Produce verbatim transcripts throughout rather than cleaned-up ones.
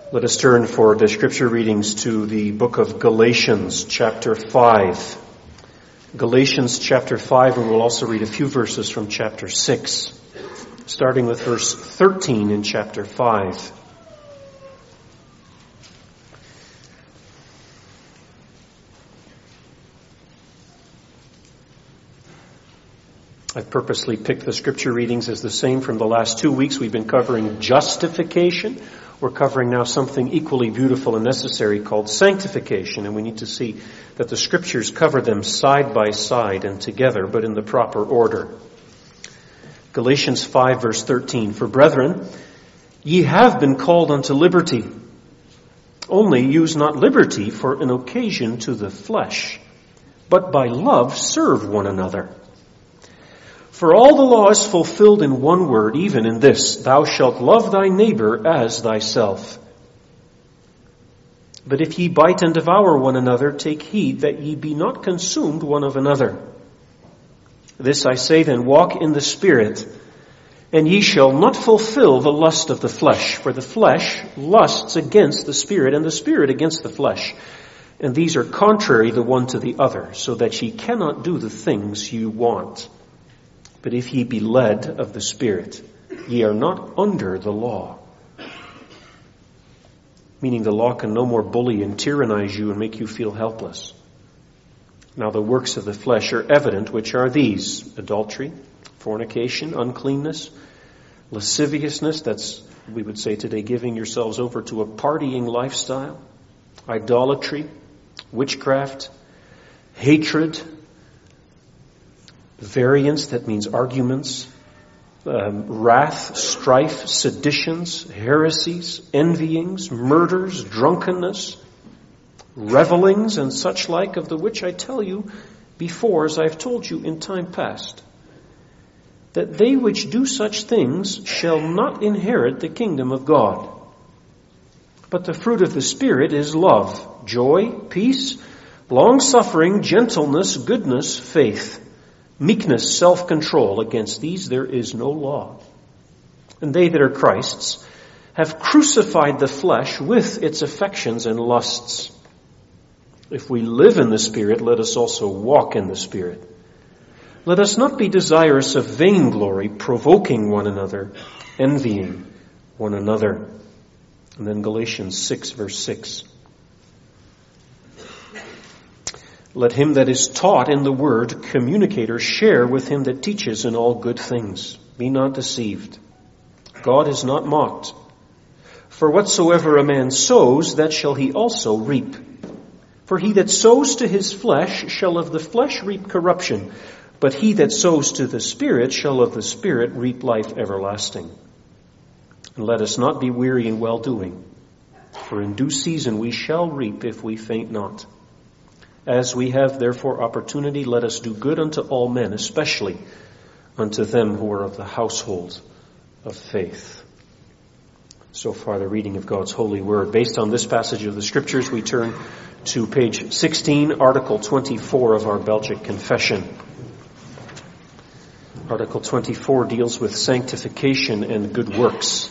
Let us turn for the scripture readings to the book of Galatians, chapter five. Galatians, chapter five, and we'll also read a few verses from chapter six, starting with verse thirteen in chapter five. I've purposely picked the scripture readings as the same from the last two weeks. We've been covering justification. We're covering now something equally beautiful and necessary called sanctification, and we need to see that the scriptures cover them side by side and together, but in the proper order. Galatians five, verse thirteen, "For brethren, ye have been called unto liberty. Only use not liberty for an occasion to the flesh, but by love serve one another. For all the law is fulfilled in one word, even in this, thou shalt love thy neighbor as thyself. But if ye bite and devour one another, take heed that ye be not consumed one of another. This I say then, walk in the Spirit, and ye shall not fulfill the lust of the flesh. For the flesh lusts against the Spirit, and the Spirit against the flesh. And these are contrary the one to the other, so that ye cannot do the things you want. But if ye be led of the Spirit, ye are not under the law." Meaning the law can no more bully and tyrannize you and make you feel helpless. Now the works of the flesh are evident, which are these: adultery, fornication, uncleanness, lasciviousness, that's, we would say today, giving yourselves over to a partying lifestyle, idolatry, witchcraft, hatred, variance, that means arguments, um, wrath, strife, seditions, heresies, envyings, murders, drunkenness, revelings, and such like, of the which I tell you before, as I have told you in time past, that they which do such things shall not inherit the kingdom of God. But the fruit of the Spirit is love, joy, peace, long-suffering, gentleness, goodness, faith, meekness, self-control. Against these there is no law. And they that are Christ's have crucified the flesh with its affections and lusts. If we live in the Spirit, let us also walk in the Spirit. Let us not be desirous of vainglory, provoking one another, envying one another." And then Galatians six, verse six. "Let him that is taught in the word communicate or share with him that teaches in all good things. Be not deceived. God is not mocked. For whatsoever a man sows, that shall he also reap. For he that sows to his flesh shall of the flesh reap corruption, but he that sows to the Spirit shall of the Spirit reap life everlasting. And let us not be weary in well-doing, for in due season we shall reap if we faint not. As we have therefore opportunity, let us do good unto all men, especially unto them who are of the household of faith." So far, the reading of God's holy word. Based on this passage of the Scriptures, we turn to page sixteen, Article twenty-four of our Belgic Confession. Article twenty-four deals with sanctification and good works.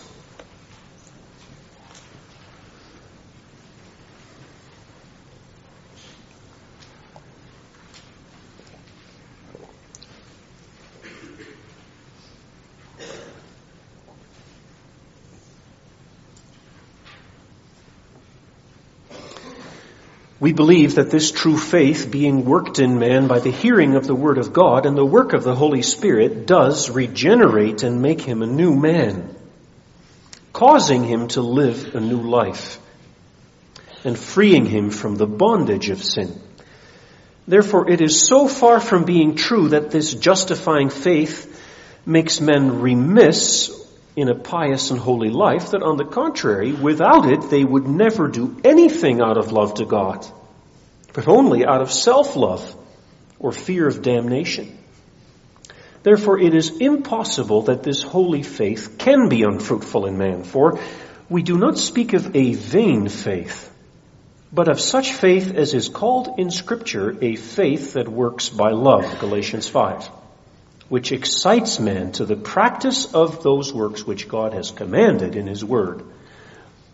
We believe that this true faith, being worked in man by the hearing of the Word of God and the work of the Holy Spirit, does regenerate and make him a new man, causing him to live a new life and freeing him from the bondage of sin. Therefore, it is so far from being true that this justifying faith makes men remiss in a pious and holy life, that on the contrary, without it, they would never do anything out of love to God, but only out of self-love or fear of damnation. Therefore, it is impossible that this holy faith can be unfruitful in man, for we do not speak of a vain faith, but of such faith as is called in Scripture a faith that works by love, Galatians five. Which excites man to the practice of those works which God has commanded in His Word.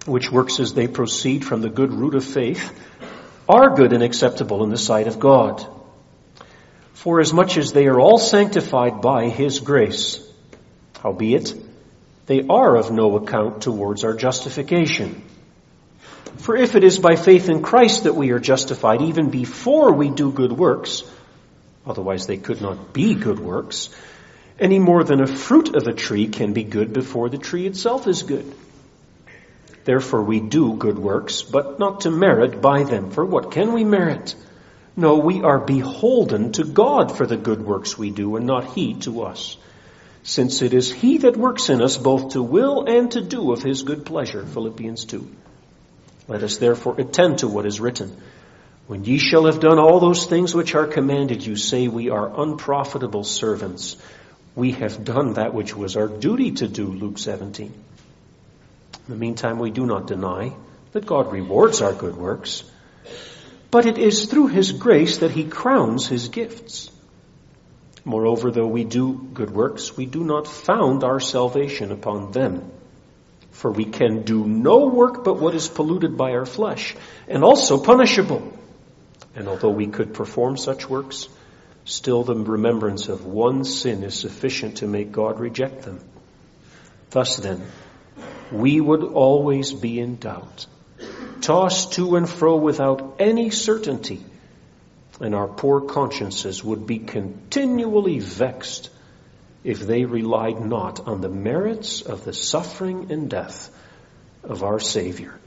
which works as they proceed from the good root of faith, are good and acceptable in the sight of God. For as much as they are all sanctified by his grace, howbeit they are of no account towards our justification. For if it is by faith in Christ that we are justified even before we do good works, otherwise they could not be good works, any more than a fruit of a tree can be good before the tree itself is good. Therefore we do good works, but not to merit by them. For what can we merit? No, we are beholden to God for the good works we do, and not he to us. Since it is he that works in us both to will and to do of his good pleasure. Philippians two. Let us therefore attend to what is written. When ye shall have done all those things which are commanded you, say we are unprofitable servants. We have done that which was our duty to do, Luke seventeen. In the meantime, we do not deny that God rewards our good works, but it is through his grace that he crowns his gifts. Moreover, though we do good works, we do not found our salvation upon them. For we can do no work but what is polluted by our flesh, and also punishable. And although we could perform such works, still the remembrance of one sin is sufficient to make God reject them. Thus then, we would always be in doubt, tossed to and fro without any certainty, and our poor consciences would be continually vexed if they relied not on the merits of the suffering and death of our Savior.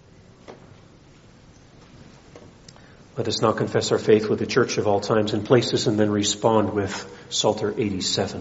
Let us now confess our faith with the Church of all times and places, and then respond with Psalter eighty-seven.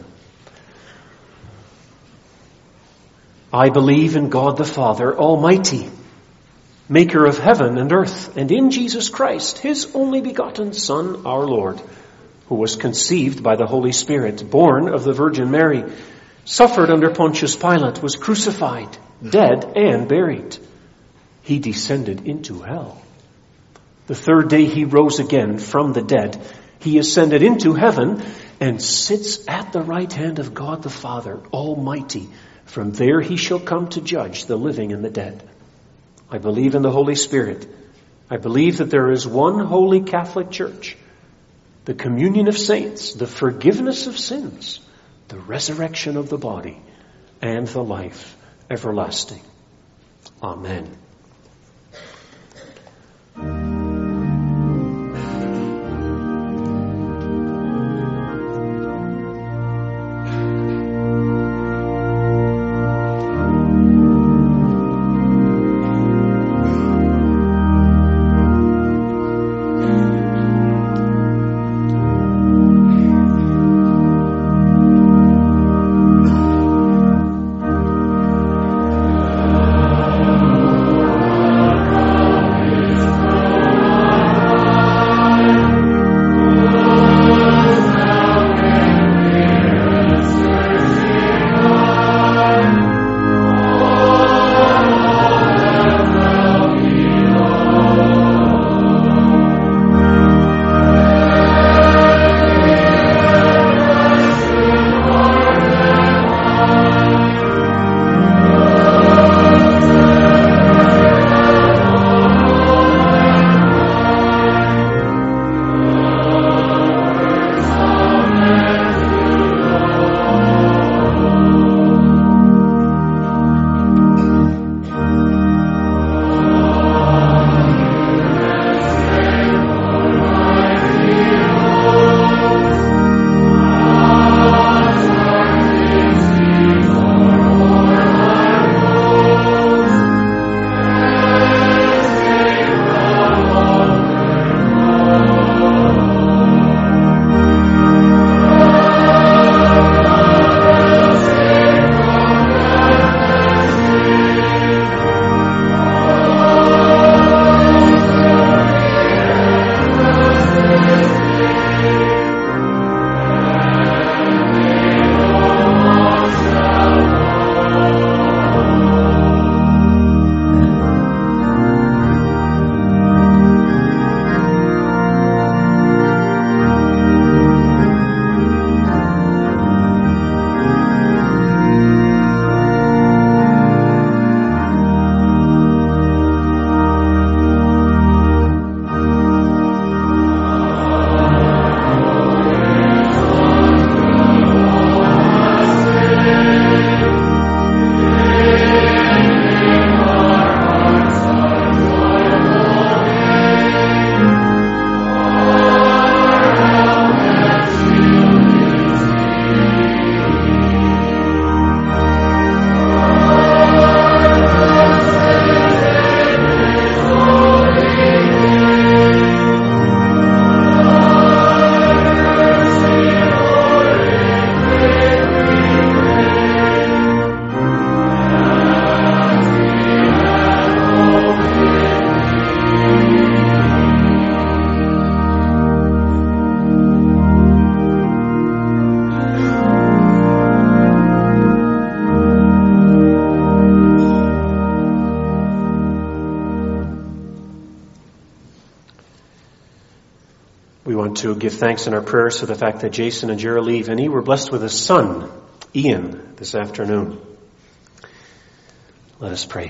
I believe in God the Father Almighty, maker of heaven and earth, and in Jesus Christ, his only begotten Son, our Lord, who was conceived by the Holy Spirit, born of the Virgin Mary, suffered under Pontius Pilate, was crucified, dead, and buried. He descended into hell. The third day he rose again from the dead. He ascended into heaven and sits at the right hand of God the Father Almighty. From there he shall come to judge the living and the dead. I believe in the Holy Spirit. I believe that there is one holy Catholic Church, the communion of saints, the forgiveness of sins, the resurrection of the body, and the life everlasting. Amen. want to give thanks in our prayers for the fact that Jason and Geraldine and he were blessed with a son, Ian, this afternoon. Let us pray.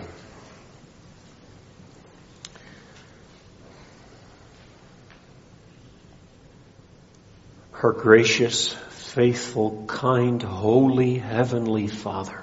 Our gracious, faithful, kind, holy, heavenly Father,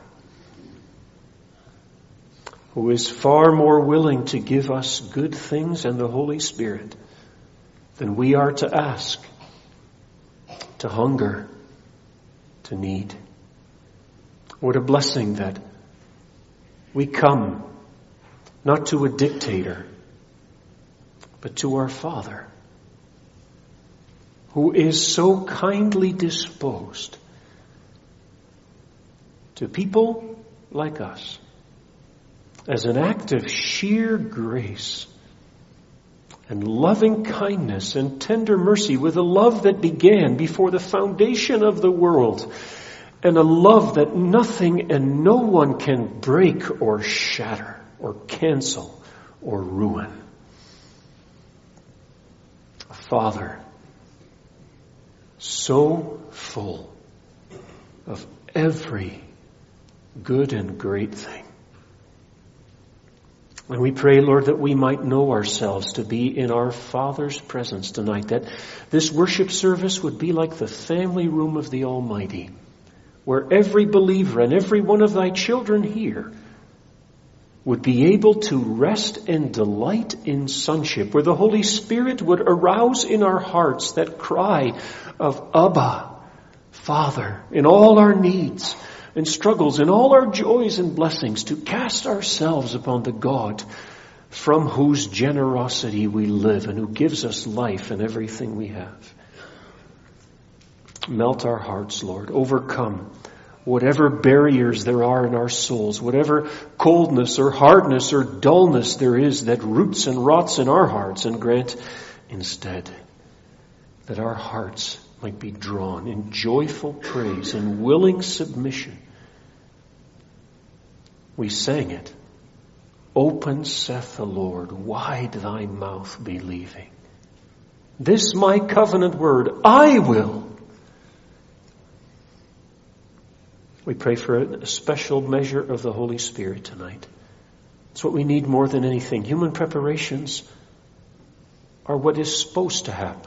who is far more willing to give us good things and the Holy Spirit than we are to ask, to hunger, to need. What a blessing that we come not to a dictator, but to our Father, who is so kindly disposed to people like us as an act of sheer grace and loving kindness and tender mercy, with a love that began before the foundation of the world, and a love that nothing and no one can break or shatter or cancel or ruin. A Father so full of every good and great thing. And we pray, Lord, that we might know ourselves to be in our Father's presence tonight, that this worship service would be like the family room of the Almighty, where every believer and every one of thy children here would be able to rest and delight in sonship, where the Holy Spirit would arouse in our hearts that cry of Abba, Father, in all our needs and struggles, in all our joys and blessings, to cast ourselves upon the God from whose generosity we live and who gives us life and everything we have. Melt our hearts, Lord. Overcome whatever barriers there are in our souls, whatever coldness or hardness or dullness there is that roots and rots in our hearts, and grant instead that our hearts might be drawn in joyful praise and willing submission. We sang it. Open, saith the Lord, wide thy mouth believing. This my covenant word, I will. We pray for a special measure of the Holy Spirit tonight. It's what we need more than anything. Human preparations are what is supposed to happen.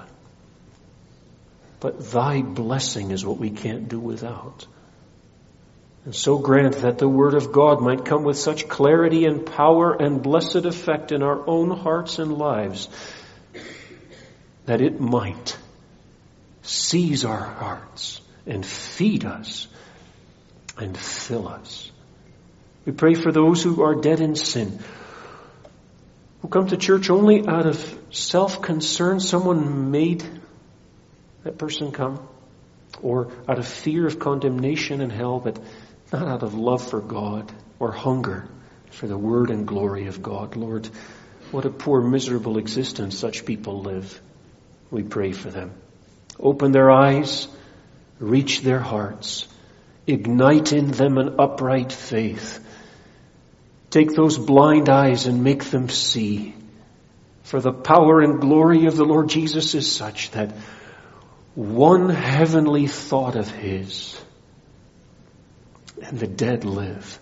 But thy blessing is what we can't do without. And so grant that the Word of God might come with such clarity and power and blessed effect in our own hearts and lives, that it might seize our hearts and feed us and fill us. We pray for those who are dead in sin, who come to church only out of self-concern. Someone made that person come, or out of fear of condemnation and hell, but not out of love for God or hunger for the word and glory of God. Lord, what a poor, miserable existence such people live. We pray for them. Open their eyes, reach their hearts, ignite in them an upright faith. Take those blind eyes and make them see. For the power and glory of the Lord Jesus is such that one heavenly thought of His, and the dead live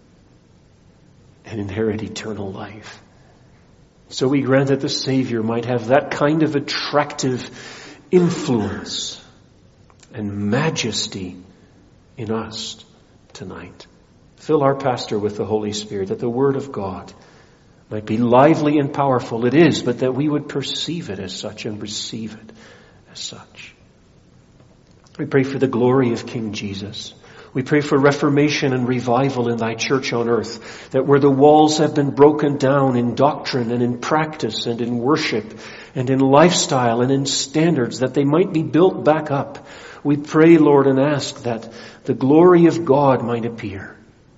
and inherit eternal life. So we grant that the Savior might have that kind of attractive influence and majesty in us tonight. Fill our pastor with the Holy Spirit, that the Word of God might be lively and powerful. It is, but that we would perceive it as such and receive it as such. We pray for the glory of King Jesus. We pray for reformation and revival in thy church on earth, that where the walls have been broken down in doctrine and in practice and in worship and in lifestyle and in standards, that they might be built back up. We pray, Lord, and ask that the glory of God might appear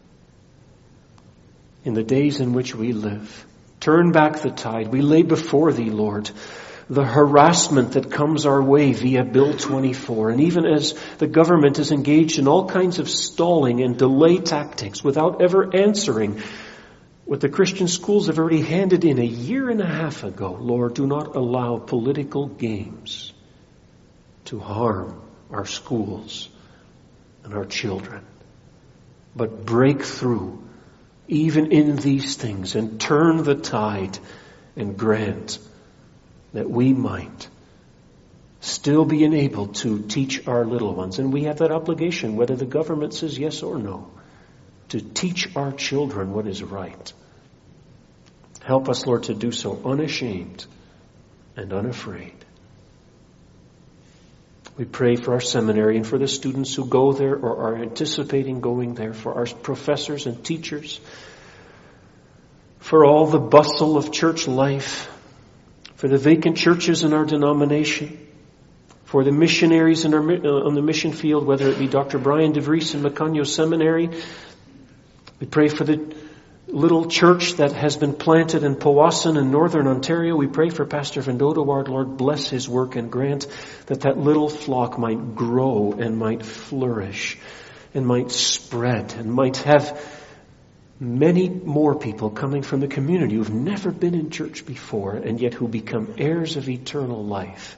in the days in which we live. Turn back the tide. We lay before thee, Lord, the harassment that comes our way via Bill twenty-four. And even as the government is engaged in all kinds of stalling and delay tactics without ever answering what the Christian schools have already handed in a year and a half ago, Lord, do not allow political games to harm our schools and our children. But break through even in these things and turn the tide and grant that we might still be enabled to teach our little ones. And we have that obligation, whether the government says yes or no, to teach our children what is right. Help us, Lord, to do so unashamed and unafraid. We pray for our seminary and for the students who go there or are anticipating going there, for our professors and teachers, for all the bustle of church life, for the vacant churches in our denomination, for the missionaries in our, on the mission field, whether it be Doctor Brian DeVries in Macanyo Seminary. We pray for the little church that has been planted in Powassan in northern Ontario. We pray for Pastor Van Dodeward. Lord, bless his work and grant that that little flock might grow and might flourish and might spread and might have many more people coming from the community who've never been in church before and yet who become heirs of eternal life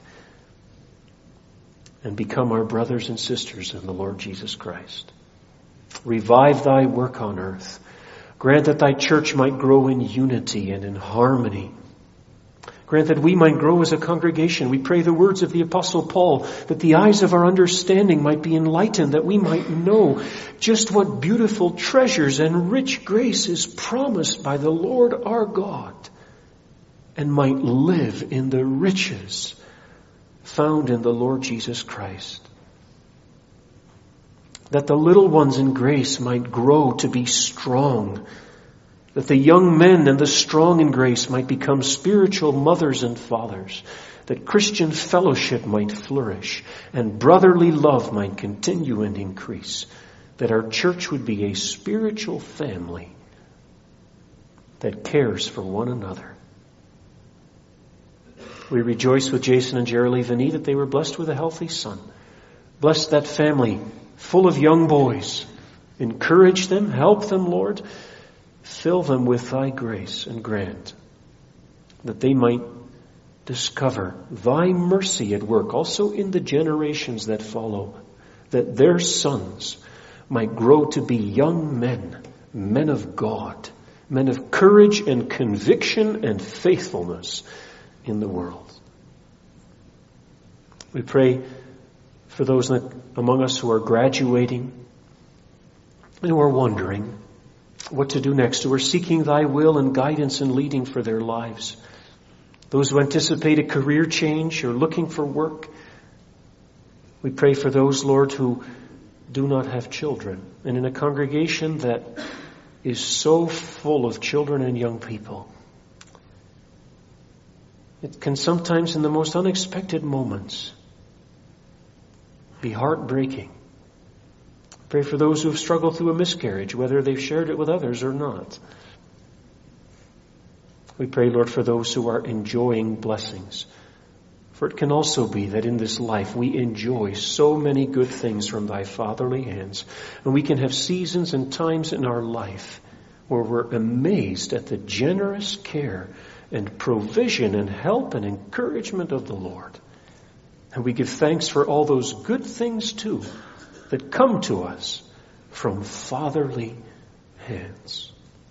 and become our brothers and sisters in the Lord Jesus Christ. Revive thy work on earth. Grant that thy church might grow in unity and in harmony. Grant that we might grow as a congregation. We pray the words of the Apostle Paul, that the eyes of our understanding might be enlightened, that we might know just what beautiful treasures and rich grace is promised by the Lord our God, and might live in the riches found in the Lord Jesus Christ. That the little ones in grace might grow to be strong. That the young men and the strong in grace might become spiritual mothers and fathers. That Christian fellowship might flourish and brotherly love might continue and increase. That our church would be a spiritual family that cares for one another. We rejoice with Jason and Jerry Vinny that they were blessed with a healthy son. Bless that family full of young boys. Encourage them, help them, Lord. Fill them with thy grace and grant that they might discover thy mercy at work also in the generations that follow, that their sons might grow to be young men, men of God, men of courage and conviction and faithfulness in the world. We pray for those that, among us who are graduating and who are wondering what to do next, who are seeking thy will and guidance and leading for their lives. Those who anticipate a career change or looking for work. We pray for those, Lord, who do not have children. And in a congregation that is so full of children and young people, it can sometimes in the most unexpected moments be heartbreaking. Pray for those who have struggled through a miscarriage, whether they've shared it with others or not. We pray, Lord, for those who are enjoying blessings. For it can also be that in this life we enjoy so many good things from thy fatherly hands. And we can have seasons and times in our life where we're amazed at the generous care and provision and help and encouragement of the Lord. And we give thanks for all those good things too that come to us from fatherly hands.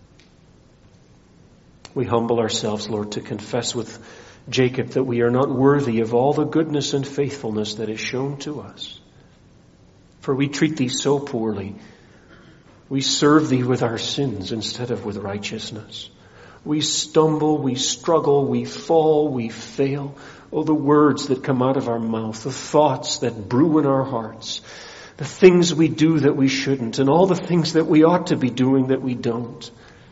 We humble ourselves, Lord, to confess with Jacob that we are not worthy of all the goodness and faithfulness that is shown to us. For we treat thee so poorly. We serve thee with our sins instead of with righteousness. We stumble, we struggle, we fall, we fail. Oh, the words that come out of our mouth, the thoughts that brew in our hearts, the things we do that we shouldn't, and all the things that we ought to be doing that we don't.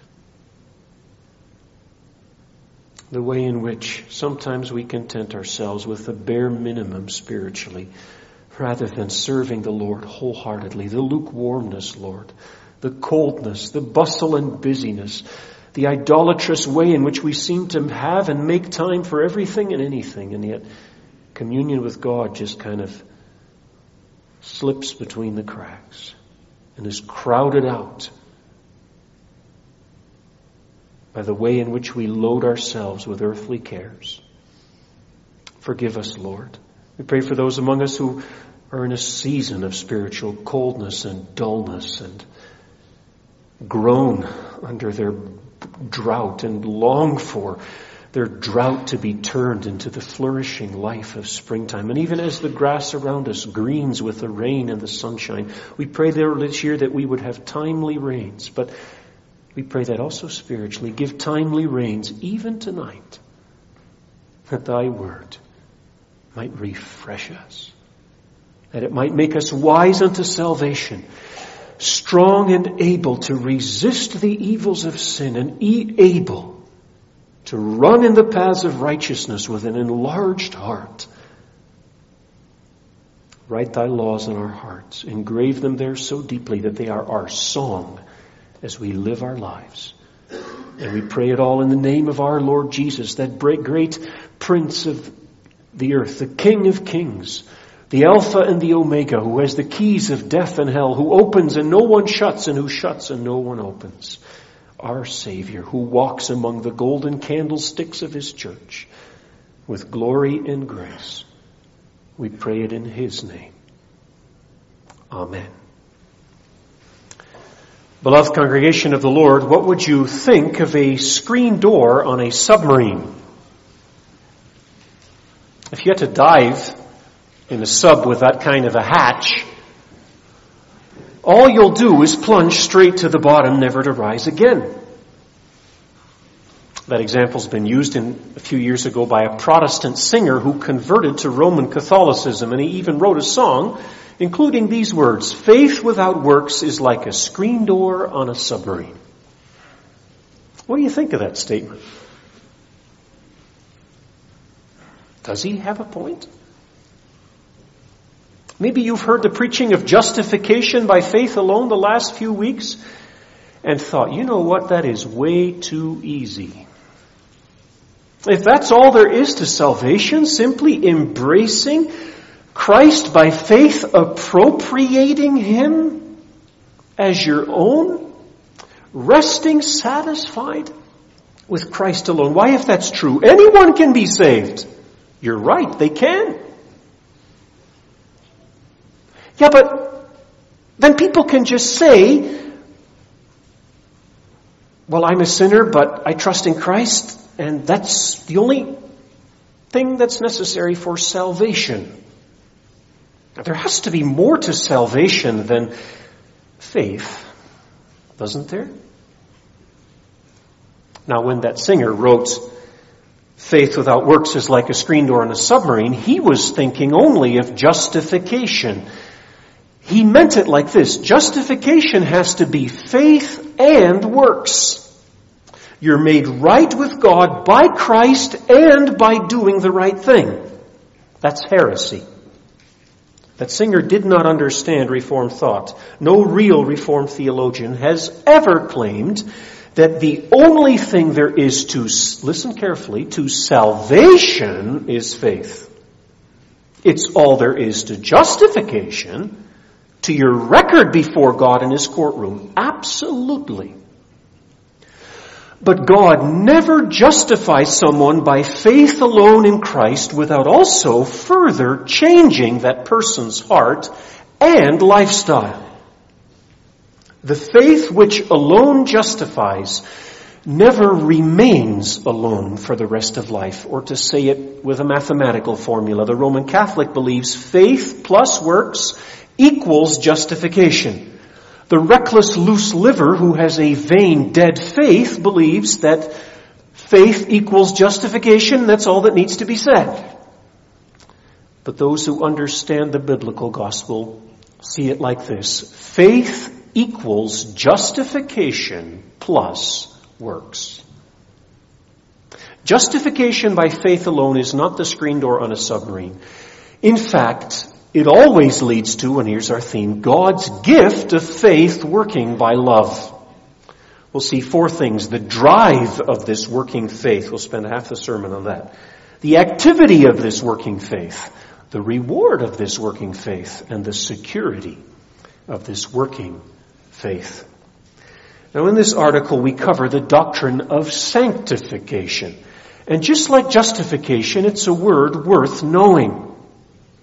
The way in which sometimes we content ourselves with the bare minimum spiritually, rather than serving the Lord wholeheartedly. The lukewarmness, Lord, the coldness, the bustle and busyness, the idolatrous way in which we seem to have and make time for everything and anything, and yet communion with God just kind of slips between the cracks and is crowded out by the way in which we load ourselves with earthly cares. Forgive us, Lord. We pray for those among us who are in a season of spiritual coldness and dullness and groan under their drought and long for their drought to be turned into the flourishing life of springtime. And even as the grass around us greens with the rain and the sunshine, we pray there this year that we would have timely rains. But we pray that also spiritually, give timely rains even tonight, that thy word might refresh us, that it might make us wise unto salvation, strong and able to resist the evils of sin, and able to run in the paths of righteousness with an enlarged heart. Write thy laws in our hearts. Engrave them there so deeply that they are our song as we live our lives. And we pray it all in the name of our Lord Jesus, that great Prince of the earth, the King of kings, the Alpha and the Omega, who has the keys of death and hell, who opens and no one shuts, and who shuts and no one opens. Our Savior, who walks among the golden candlesticks of his church with glory and grace. We pray it in his name. Amen. Beloved congregation of the Lord, what would you think of a screen door on a submarine? If you had to dive in a sub with that kind of a hatch, all you'll do is plunge straight to the bottom, never to rise again. That example's been used in a few years ago by a Protestant singer who converted to Roman Catholicism, and he even wrote a song including these words: faith without works is like a screen door on a submarine. What do you think of that statement? Does he have a point? Maybe you've heard the preaching of justification by faith alone the last few weeks and thought, you know what, that is way too easy. If that's all there is to salvation, simply embracing Christ by faith, appropriating him as your own, resting satisfied with Christ alone. Why, if that's true, anyone can be saved. You're right, they can. Yeah, but then people can just say, well, I'm a sinner, but I trust in Christ, and that's the only thing that's necessary for salvation. There has to be more to salvation than faith, doesn't there? Now, when that singer wrote, faith without works is like a screen door on a submarine, he was thinking only of justification. He meant it like this: justification has to be faith and works. You're made right with God by Christ and by doing the right thing. That's heresy. That singer did not understand Reformed thought. No real Reformed theologian has ever claimed that the only thing there is to, listen carefully, to salvation is faith. It's all there is to justification, to your record before God in his courtroom. Absolutely. But God never justifies someone by faith alone in Christ without also further changing that person's heart and lifestyle. The faith which alone justifies never remains alone for the rest of life. Or to say it with a mathematical formula, the Roman Catholic believes faith plus works equals justification. The reckless loose liver who has a vain dead faith believes that faith equals justification. That's all that needs to be said. But those who understand the biblical gospel see it like this: faith equals justification plus works. Justification by faith alone is not the screen door on a submarine. In fact, it always leads to, and here's our theme, God's gift of faith working by love. We'll see four things. The drive of this working faith. We'll spend half the sermon on that. The activity of this working faith. The reward of this working faith. And the security of this working faith. Now, in this article, we cover the doctrine of sanctification. And just like justification, it's a word worth knowing.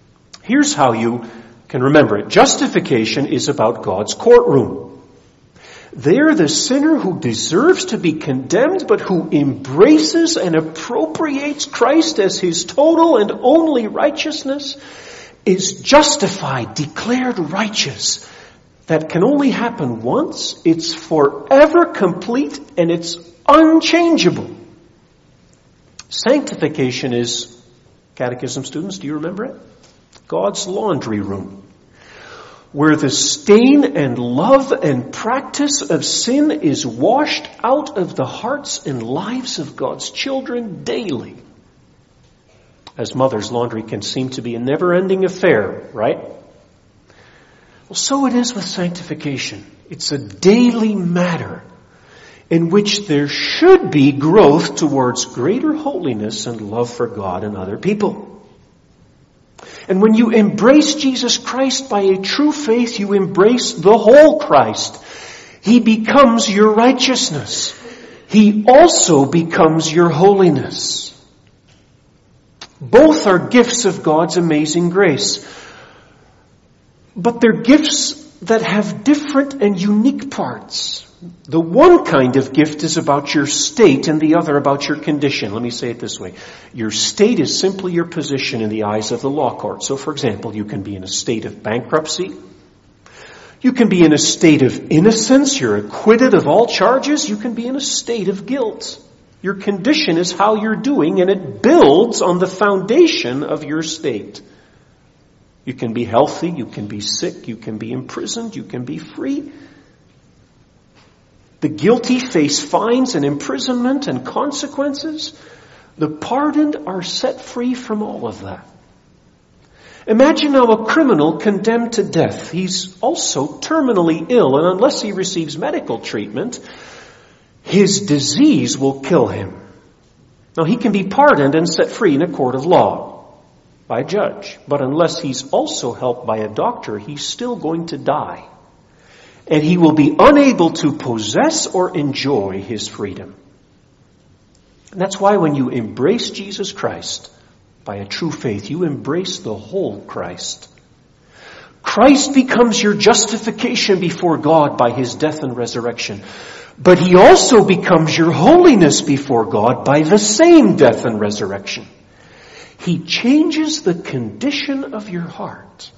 Here's how you can remember it. Justification is about God's courtroom. There, the sinner who deserves to be condemned, but who embraces and appropriates Christ as his total and only righteousness, is justified, declared righteous. That can only happen once. It's forever complete, and it's unchangeable. Sanctification is, catechism students, do you remember it? God's laundry room, where the stain and love and practice of sin is washed out of the hearts and lives of God's children daily. As mother's laundry can seem to be a never-ending affair, right? Well, so it is with sanctification. It's a daily matter in which there should be growth towards greater holiness and love for God and other people. And when you embrace Jesus Christ by a true faith, you embrace the whole Christ. He becomes your righteousness. He also becomes your holiness. Both are gifts of God's amazing grace. But they're gifts that have different and unique parts. The one kind of gift is about your state and the other about your condition. Let me say it this way. Your state is simply your position in the eyes of the law court. So, for example, you can be in a state of bankruptcy. You can be in a state of innocence. You're acquitted of all charges. You can be in a state of guilt. Your condition is how you're doing, and it builds on the foundation of your state. You can be healthy. You can be sick. You can be imprisoned. You can be free. The guilty face fines and imprisonment and consequences. The pardoned are set free from all of that. Imagine now a criminal condemned to death. He's also terminally ill, and unless he receives medical treatment, his disease will kill him. Now, he can be pardoned and set free in a court of law by a judge, but unless he's also helped by a doctor, he's still going to die. And he will be unable to possess or enjoy his freedom. And that's why when you embrace Jesus Christ by a true faith, you embrace the whole Christ. Christ becomes your justification before God by his death and resurrection. But he also becomes your holiness before God by the same death and resurrection. He changes the condition of your heart.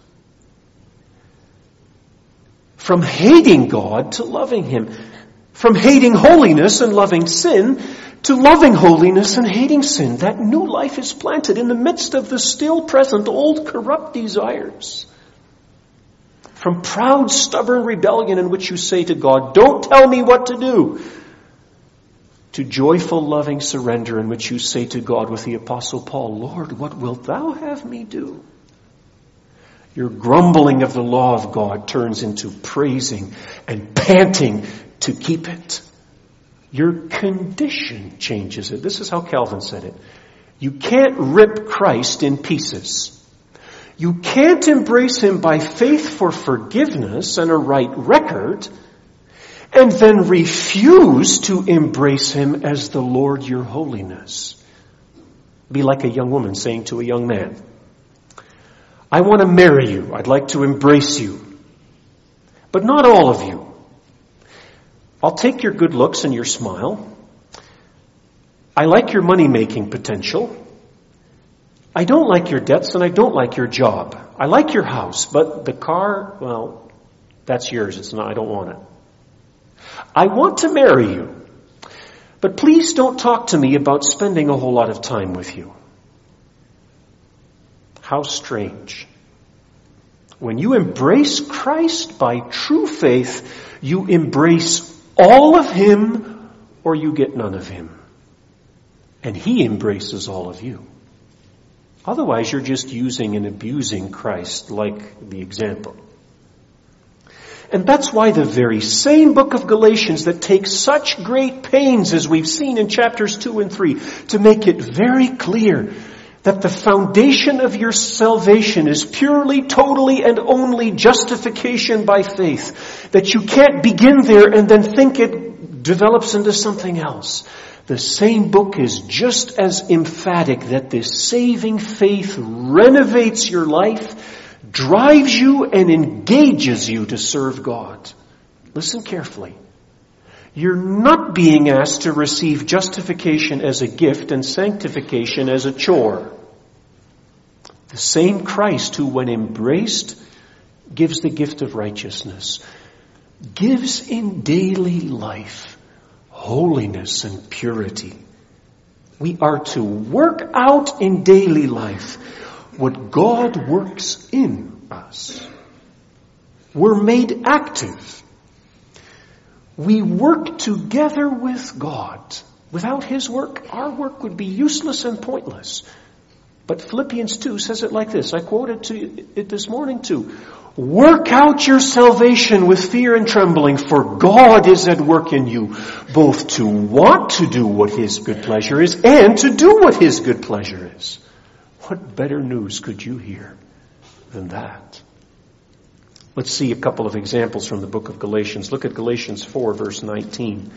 From hating God to loving him. From hating holiness and loving sin to loving holiness and hating sin. That new life is planted in the midst of the still present old corrupt desires. From proud, stubborn rebellion in which you say to God, "Don't tell me what to do," to joyful, loving surrender in which you say to God with the Apostle Paul, "Lord, what wilt thou have me do?" Your grumbling of the law of God turns into praising and panting to keep it. Your condition changes it. This is how Calvin said it. You can't rip Christ in pieces. You can't embrace him by faith for forgiveness and a right record, and then refuse to embrace him as the Lord your holiness. Be like a young woman saying to a young man, "I want to marry you. I'd like to embrace you. But not all of you. I'll take your good looks and your smile. I like your money-making potential. I don't like your debts and I don't like your job. I like your house, but the car, well, that's yours. It's not, I don't want it. I want to marry you. But please don't talk to me about spending a whole lot of time with you." How strange. When you embrace Christ by true faith, you embrace all of him or you get none of him. And he embraces all of you. Otherwise, you're just using and abusing Christ like the example. And that's why the very same book of Galatians that takes such great pains, as we've seen in chapters two and three, to make it very clear that the foundation of your salvation is purely, totally, and only justification by faith. That you can't begin there and then think it develops into something else. The same book is just as emphatic that this saving faith renovates your life, drives you and engages you to serve God. Listen carefully. You're not being asked to receive justification as a gift and sanctification as a chore. The same Christ who, when embraced, gives the gift of righteousness, gives in daily life holiness and purity. We are to work out in daily life what God works in us. We're made active. We work together with God. Without His work, our work would be useless and pointless. But Philippians two says it like this. I quoted to it this morning too. Work out your salvation with fear and trembling, for God is at work in you, both to want to do what His good pleasure is and to do what His good pleasure is. What better news could you hear than that? Let's see a couple of examples from the book of Galatians. Look at Galatians four, verse nineteen.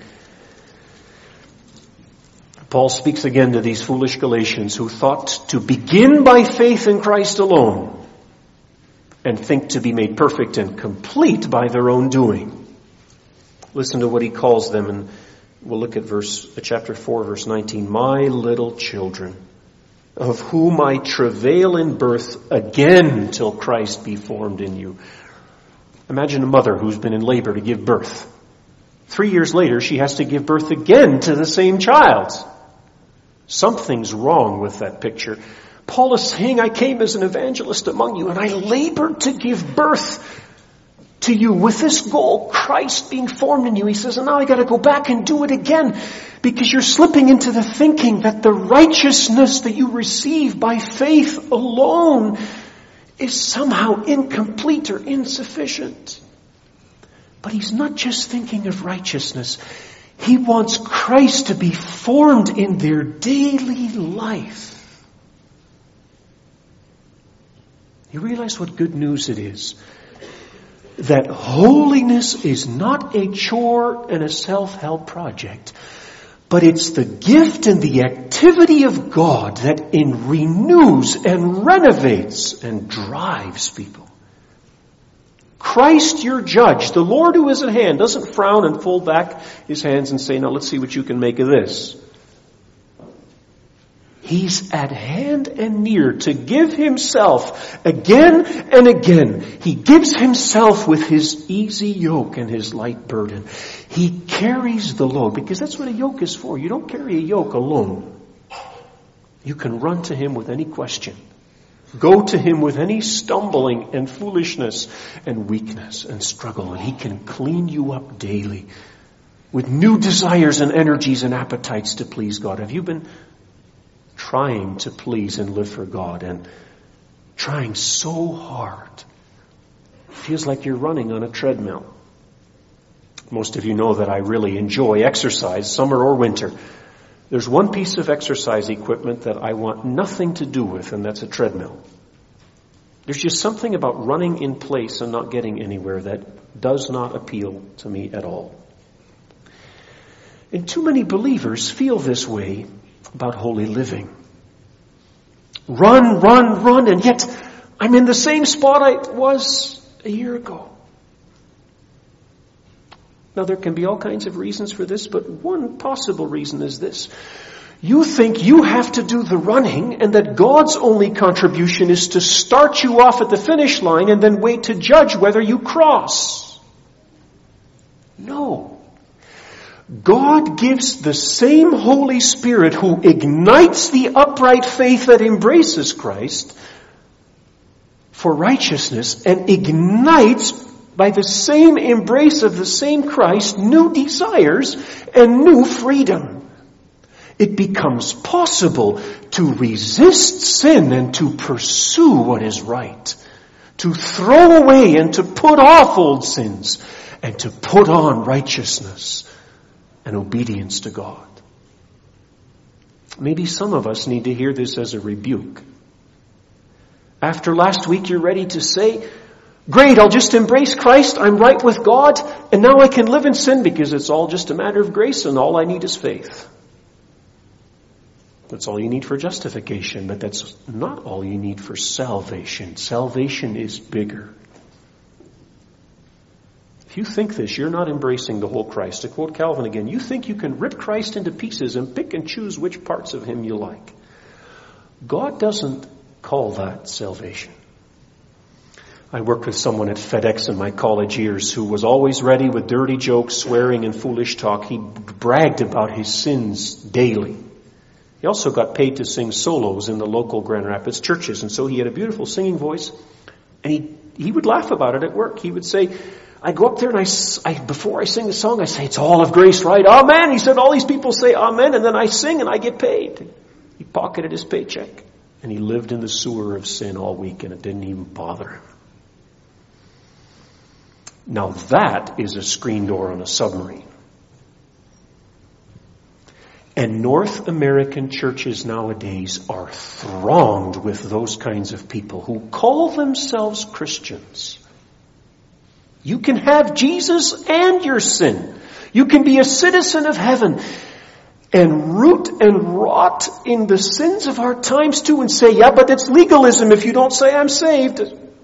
Paul speaks again to these foolish Galatians who thought to begin by faith in Christ alone and think to be made perfect and complete by their own doing. Listen to what he calls them, and we'll look at verse chapter four, verse nineteen. My little children, of whom I travail in birth again till Christ be formed in you. Imagine a mother who's been in labor to give birth. Three years later, she has to give birth again to the same child. Something's wrong with that picture. Paul is saying, I came as an evangelist among you, and I labored to give birth to you with this goal, Christ being formed in you. He says, and now I got to go back and do it again, because you're slipping into the thinking that the righteousness that you receive by faith alone is somehow incomplete or insufficient. But he's not just thinking of righteousness. He wants Christ to be formed in their daily life. You realize what good news it is? That holiness is not a chore and a self-help project, but it's the gift and the activity of God that in renews and renovates and drives people. Christ, your judge, the Lord who is at hand, doesn't frown and fold back his hands and say, now let's see what you can make of this. He's at hand and near to give himself again and again. He gives himself with his easy yoke and his light burden. He carries the load, because that's what a yoke is for. You don't carry a yoke alone. You can run to him with any question. Go to him with any stumbling and foolishness and weakness and struggle, and he can clean you up daily with new desires and energies and appetites to please God. Have you been trying to please and live for God and trying so hard? It feels like you're running on a treadmill. Most of you know that I really enjoy exercise, summer or winter. There's one piece of exercise equipment that I want nothing to do with, and that's a treadmill. There's just something about running in place and not getting anywhere that does not appeal to me at all. And too many believers feel this way about holy living. Run, run, run, and yet I'm in the same spot I was a year ago. Now, there can be all kinds of reasons for this, but one possible reason is this. You think you have to do the running, and that God's only contribution is to start you off at the finish line and then wait to judge whether you cross. No. God gives the same Holy Spirit who ignites the upright faith that embraces Christ for righteousness and ignites by the same embrace of the same Christ, new desires and new freedom. It becomes possible to resist sin and to pursue what is right, to throw away and to put off old sins, and to put on righteousness and obedience to God. Maybe some of us need to hear this as a rebuke. After last week, you're ready to say, great, I'll just embrace Christ, I'm right with God, and now I can live in sin because it's all just a matter of grace and all I need is faith. That's all you need for justification, but that's not all you need for salvation. Salvation is bigger. If you think this, you're not embracing the whole Christ. To quote Calvin again, you think you can rip Christ into pieces and pick and choose which parts of him you like. God doesn't call that salvation. I worked with someone at FedEx in my college years who was always ready with dirty jokes, swearing, and foolish talk. He bragged about his sins daily. He also got paid to sing solos in the local Grand Rapids churches, and so he had a beautiful singing voice, and he, he would laugh about it at work. He would say, I go up there and I, I, before I sing the song, I say, it's all of grace, right? Amen. He said, all these people say amen, and then I sing and I get paid. He pocketed his paycheck, and he lived in the sewer of sin all week, and it didn't even bother him. Now that is a screen door on a submarine. And North American churches nowadays are thronged with those kinds of people who call themselves Christians. You can have Jesus and your sin. You can be a citizen of heaven and root and rot in the sins of our times too and say, yeah, but it's legalism if you don't say I'm saved.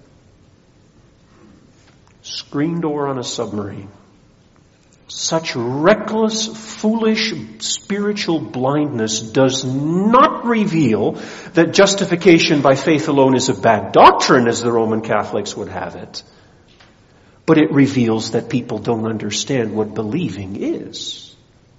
Screen door on a submarine. Such reckless, foolish, spiritual blindness does not reveal that justification by faith alone is a bad doctrine, as the Roman Catholics would have it. But it reveals that people don't understand what believing is.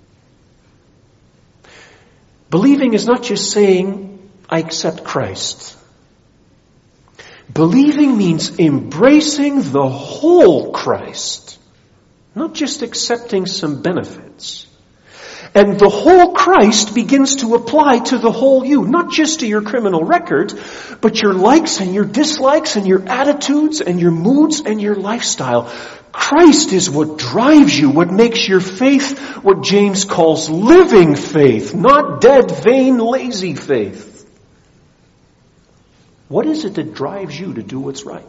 Believing is not just saying, I accept Christ. Believing means embracing the whole Christ. Not just accepting some benefits. And the whole Christ begins to apply to the whole you, not just to your criminal record, but your likes and your dislikes and your attitudes and your moods and your lifestyle. Christ is what drives you, what makes your faith what James calls living faith, not dead, vain, lazy faith. What is it that drives you to do what's right?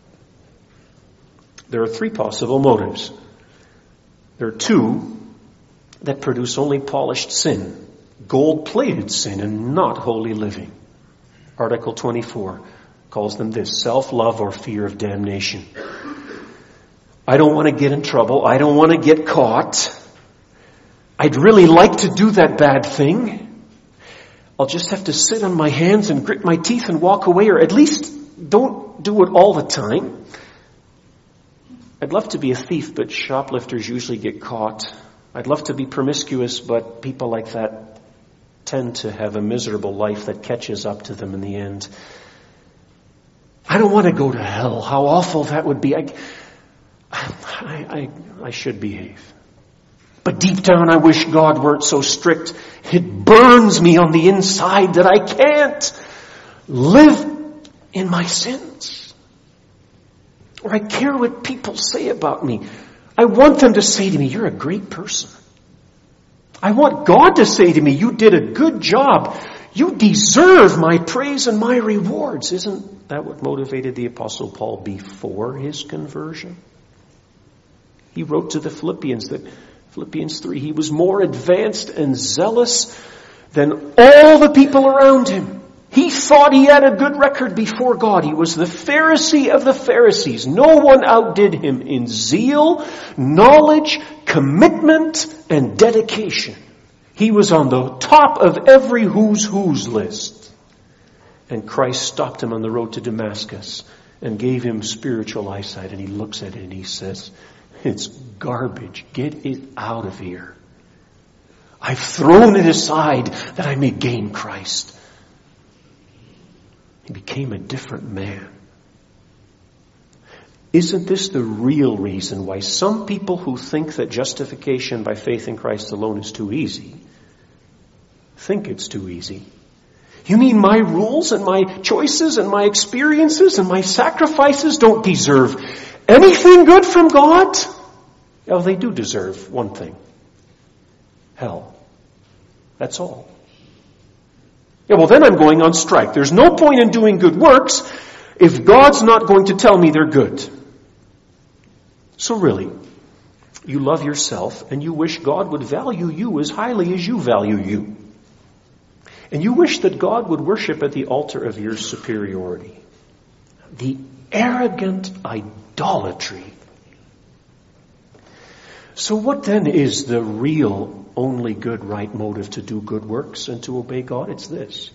There are three possible motives. There are two that produce only polished sin, gold-plated sin, and not holy living. Article twenty-four calls them this: self-love or fear of damnation. I don't want to get in trouble. I don't want to get caught. I'd really like to do that bad thing. I'll just have to sit on my hands and grit my teeth and walk away, or at least don't do it all the time. I'd love to be a thief, but shoplifters usually get caught. I'd love to be promiscuous, but people like that tend to have a miserable life that catches up to them in the end. I don't want to go to hell. How awful that would be. I, I, I, I should behave. But deep down, I wish God weren't so strict. It burns me on the inside that I can't live in my sins. Or I care what people say about me. I want them to say to me, you're a great person. I want God to say to me, you did a good job. You deserve my praise and my rewards. Isn't that what motivated the Apostle Paul before his conversion? He wrote to the Philippians that Philippians three, he was more advanced and zealous than all the people around him. He thought he had a good record before God. He was the Pharisee of the Pharisees. No one outdid him in zeal, knowledge, commitment, and dedication. He was on the top of every who's who's list. And Christ stopped him on the road to Damascus and gave him spiritual eyesight. And he looks at it and he says, it's garbage. Get it out of here. I've thrown it aside that I may gain Christ. He became a different man. Isn't this the real reason why some people who think that justification by faith in Christ alone is too easy, think it's too easy? You mean my rules and my choices and my experiences and my sacrifices don't deserve anything good from God? Oh, they do deserve one thing. Hell. That's all. Yeah, well then I'm going on strike. There's no point in doing good works if God's not going to tell me they're good. So really, you love yourself and you wish God would value you as highly as you value you. And you wish that God would worship at the altar of your superiority. The arrogant idolatry. So what then is the real, only good, right motive to do good works and to obey God? It's this.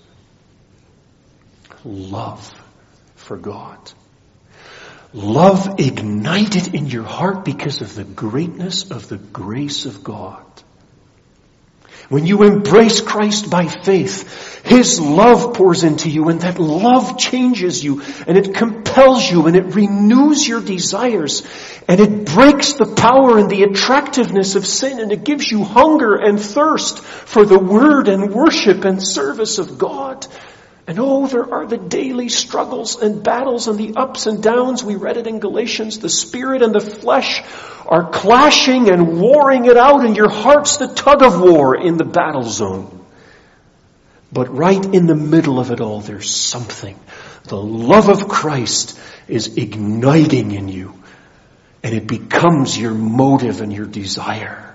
Love for God. Love ignited in your heart because of the greatness of the grace of God. When you embrace Christ by faith, His love pours into you, and that love changes you, and it compels you, and it renews your desires, and it breaks the power and the attractiveness of sin, and it gives you hunger and thirst for the word and worship and service of God. And oh, there are the daily struggles and battles and the ups and downs. We read it in Galatians. The spirit and the flesh are clashing and warring it out, and your heart's the tug of war in the battle zone. But right in the middle of it all, there's something. The love of Christ is igniting in you, and it becomes your motive and your desire.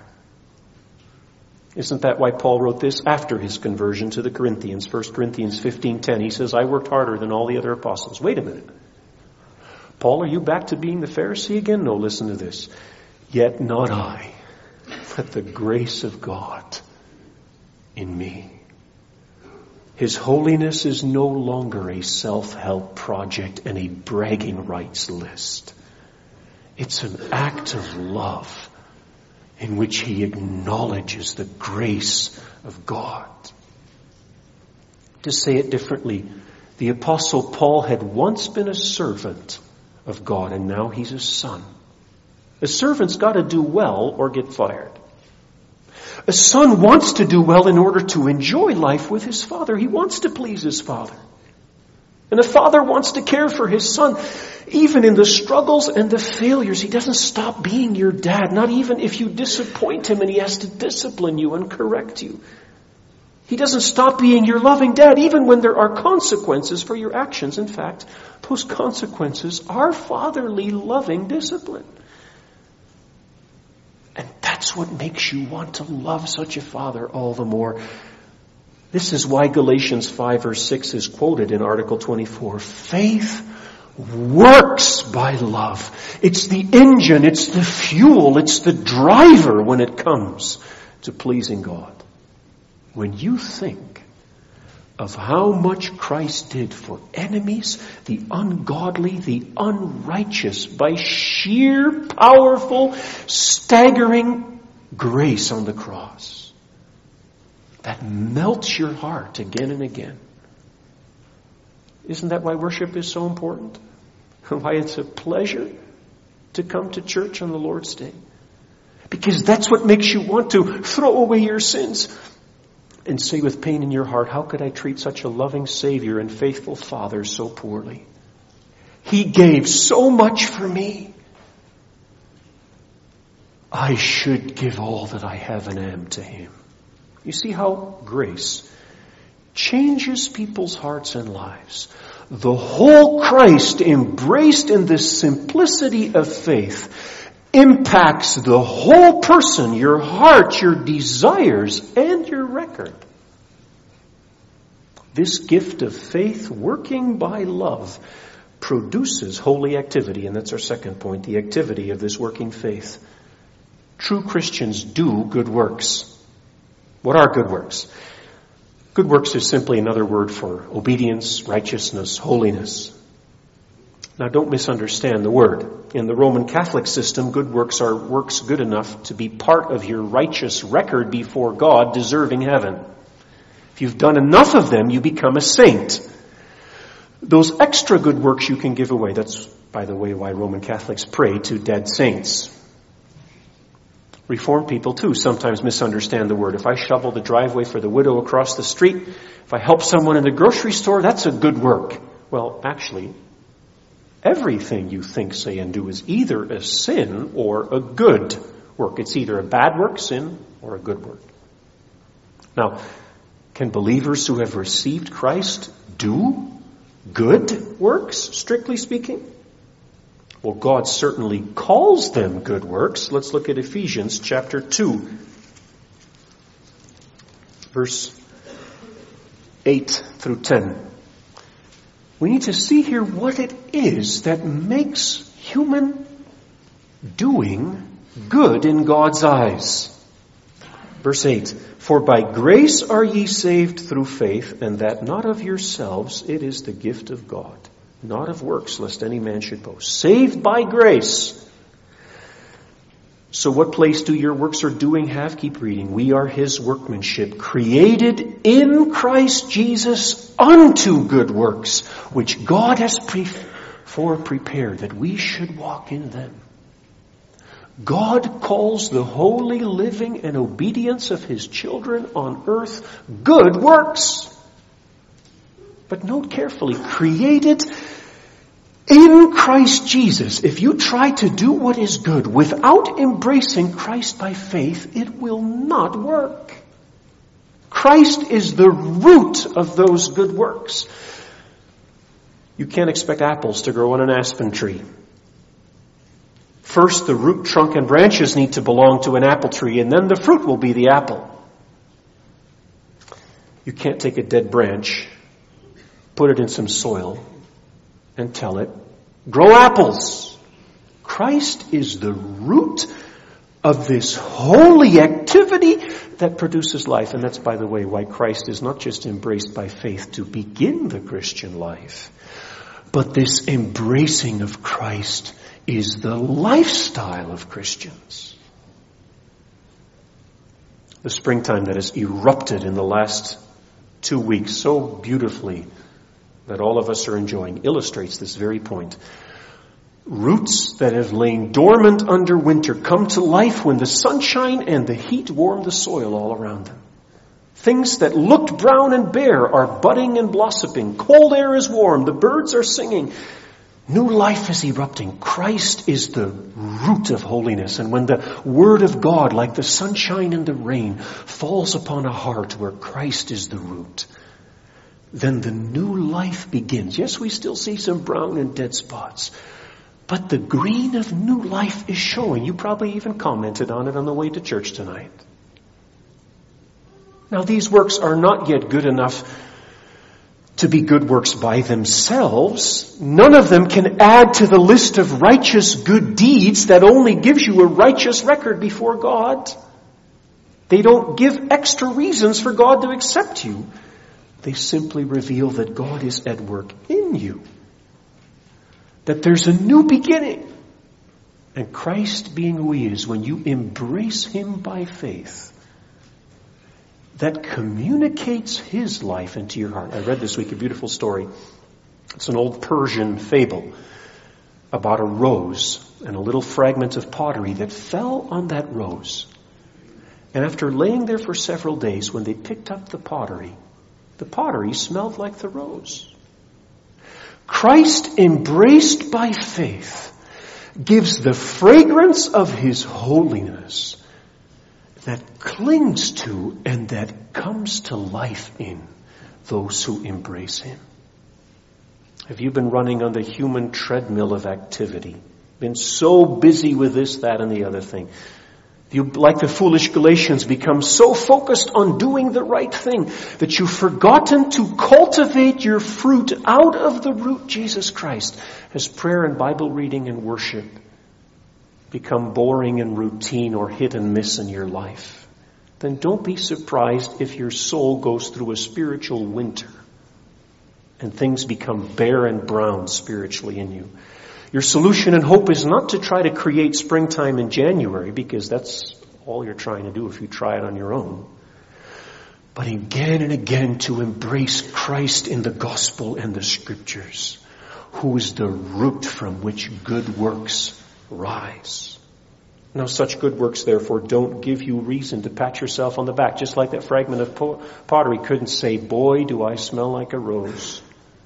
Isn't that why Paul wrote this after his conversion to the Corinthians? First Corinthians fifteen ten. He says, I worked harder than all the other apostles. Wait a minute. Paul, are you back to being the Pharisee again? No, listen to this. Yet not I, but the grace of God in me. His holiness is no longer a self-help project and a bragging rights list. It's an act of love in which he acknowledges the grace of God. To say it differently, the Apostle Paul had once been a servant of God, and now he's a son. A servant's got to do well or get fired. A son wants to do well in order to enjoy life with his father. He wants to please his father. And a father wants to care for his son. Even in the struggles and the failures, he doesn't stop being your dad. Not even if you disappoint him and he has to discipline you and correct you. He doesn't stop being your loving dad, even when there are consequences for your actions. In fact, those consequences are fatherly, loving discipline. And that's what makes you want to love such a father all the more. This is why Galatians five verse six is quoted in Article twenty-four. Faith works by love. It's the engine, it's the fuel, it's the driver when it comes to pleasing God. When you think of how much Christ did for enemies, the ungodly, the unrighteous, by sheer, powerful, staggering grace on the cross, that melts your heart again and again. Isn't that why worship is so important? Why it's a pleasure to come to church on the Lord's Day? Because that's what makes you want to throw away your sins and say with pain in your heart, how could I treat such a loving Savior and faithful Father so poorly? He gave so much for me. I should give all that I have and am to Him. You see how grace changes people's hearts and lives. The whole Christ, embraced in this simplicity of faith, impacts the whole person, your heart, your desires, and your record. This gift of faith, working by love, produces holy activity, and that's our second point, the activity of this working faith. True Christians do good works. What are good works? Good works is simply another word for obedience, righteousness, holiness. Now don't misunderstand the word. In the Roman Catholic system, good works are works good enough to be part of your righteous record before God, deserving heaven. If you've done enough of them, you become a saint. Those extra good works you can give away. That's, by the way, why Roman Catholics pray to dead saints. Reformed people, too, sometimes misunderstand the word. If I shovel the driveway for the widow across the street, if I help someone in the grocery store, that's a good work. Well, actually, everything you think, say, and do is either a sin or a good work. It's either a bad work, sin, or a good work. Now, can believers who have received Christ do good works, strictly speaking? Well, God certainly calls them good works. Let's look at Ephesians chapter two, verse eight through ten. We need to see here what it is that makes human doing good in God's eyes. Verse eight, for by grace are ye saved through faith, and that not of yourselves, it is the gift of God, not of works, lest any man should boast. Saved by grace. So what place do your works or doing have? Keep reading. We are his workmanship, created in Christ Jesus unto good works, which God has before prepared that we should walk in them. God calls the holy living and obedience of his children on earth good works. But note carefully, created in Christ Jesus. If you try to do what is good without embracing Christ by faith, it will not work. Christ is the root of those good works. You can't expect apples to grow on an aspen tree. First, the root, trunk, and branches need to belong to an apple tree, and then the fruit will be the apple. You can't take a dead branch, put it in some soil, and tell it, grow apples. Christ is the root of this holy activity that produces life. And that's, by the way, why Christ is not just embraced by faith to begin the Christian life, but this embracing of Christ is the lifestyle of Christians. The springtime that has erupted in the last two weeks so beautifully that all of us are enjoying illustrates this very point. Roots that have lain dormant under winter come to life when the sunshine and the heat warm the soil all around them. Things that looked brown and bare are budding and blossoming. Cold air is warm. The birds are singing. New life is erupting. Christ is the root of holiness. And when the Word of God, like the sunshine and the rain, falls upon a heart where Christ is the root, then the new life begins. Yes, we still see some brown and dead spots, but the green of new life is showing. You probably even commented on it on the way to church tonight. Now, these works are not yet good enough to be good works by themselves. None of them can add to the list of righteous good deeds that only gives you a righteous record before God. They don't give extra reasons for God to accept you. They simply reveal that God is at work in you. That there's a new beginning. And Christ being who he is, when you embrace him by faith, that communicates his life into your heart. I read this week a beautiful story. It's an old Persian fable about a rose and a little fragment of pottery that fell on that rose. And after laying there for several days, when they picked up the pottery, the pottery smelled like the rose. Christ, embraced by faith, gives the fragrance of his holiness that clings to and that comes to life in those who embrace him. Have you been running on the human treadmill of activity? Been so busy with this, that, and the other thing? You, like the foolish Galatians, become so focused on doing the right thing that you've forgotten to cultivate your fruit out of the root, Jesus Christ. Has prayer and Bible reading and worship become boring and routine or hit and miss in your life? Then don't be surprised if your soul goes through a spiritual winter and things become bare and brown spiritually in you. Your solution and hope is not to try to create springtime in January, because that's all you're trying to do if you try it on your own. But again and again to embrace Christ in the gospel and the scriptures, who is the root from which good works rise. Now, such good works, therefore, don't give you reason to pat yourself on the back. Just like that fragment of pottery couldn't say, boy, do I smell like a rose.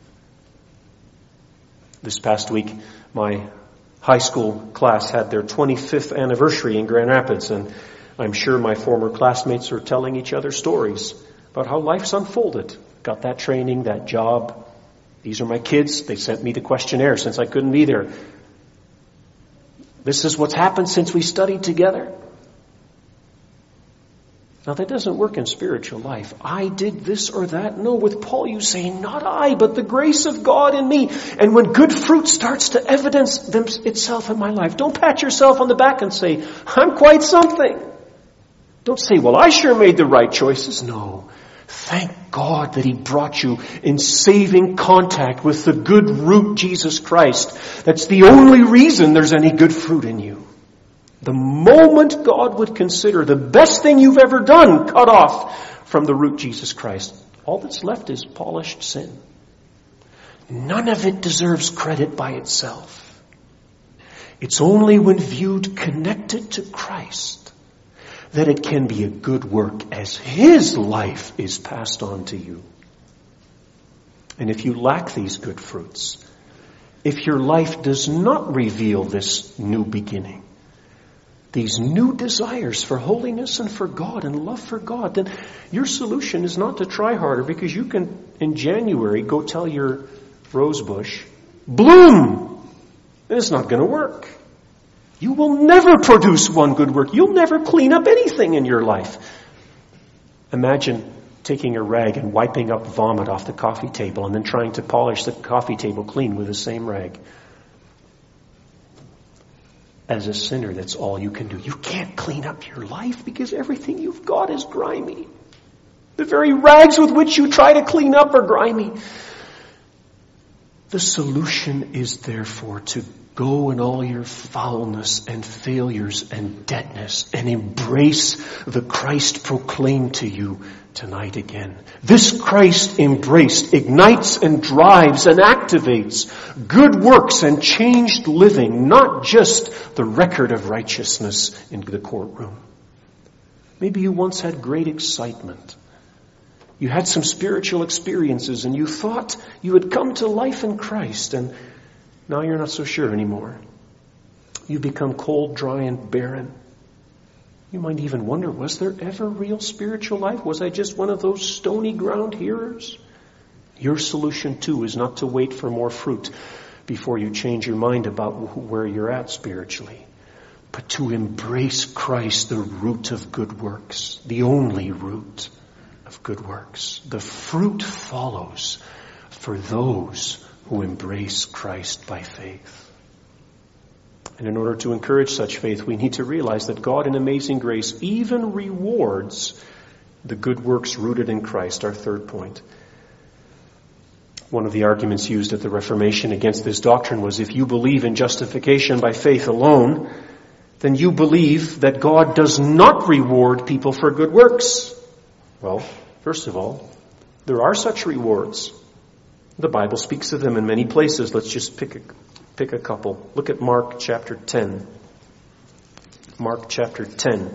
This past week, my high school class had their twenty-fifth anniversary in Grand Rapids, and I'm sure my former classmates are telling each other stories about how life's unfolded. Got that training, that job. These are my kids. They sent me the questionnaire since I couldn't be there. This is what's happened since we studied together. Now that doesn't work in spiritual life. I did this or that. No, with Paul you say, not I, but the grace of God in me. And when good fruit starts to evidence them, itself in my life, don't pat yourself on the back and say, I'm quite something. Don't say, well, I sure made the right choices. No. Thank God that He brought you in saving contact with the good root, Jesus Christ. That's the only reason there's any good fruit in you. The moment God would consider the best thing you've ever done cut off from the root, Jesus Christ, all that's left is polished sin. None of it deserves credit by itself. It's only when viewed connected to Christ that it can be a good work as His life is passed on to you. And if you lack these good fruits, if your life does not reveal this new beginning, these new desires for holiness and for God and love for God, then your solution is not to try harder, because you can, in January, go tell your rose bush, bloom! And it's not going to work. You will never produce one good work. You'll never clean up anything in your life. Imagine taking a rag and wiping up vomit off the coffee table and then trying to polish the coffee table clean with the same rag. As a sinner, that's all you can do. You can't clean up your life because everything you've got is grimy. The very rags with which you try to clean up are grimy. The solution is therefore to go in all your foulness and failures and deadness and embrace the Christ proclaimed to you tonight again. This Christ embraced ignites and drives and activates good works and changed living, not just the record of righteousness in the courtroom. Maybe you once had great excitement. You had some spiritual experiences and you thought you had come to life in Christ, and now you're not so sure anymore. You become cold, dry, and barren. You might even wonder, was there ever real spiritual life? Was I just one of those stony ground hearers? Your solution, too, is not to wait for more fruit before you change your mind about where you're at spiritually, but to embrace Christ, the root of good works, the only root of good works. The fruit follows for those who embrace Christ by faith. And in order to encourage such faith, we need to realize that God in amazing grace even rewards the good works rooted in Christ, our third point. One of the arguments used at the Reformation against this doctrine was, if you believe in justification by faith alone, then you believe that God does not reward people for good works. Well, first of all, there are such rewards. The Bible speaks of them in many places. Let's just pick a, pick a couple. Look at Mark chapter ten. Mark chapter ten.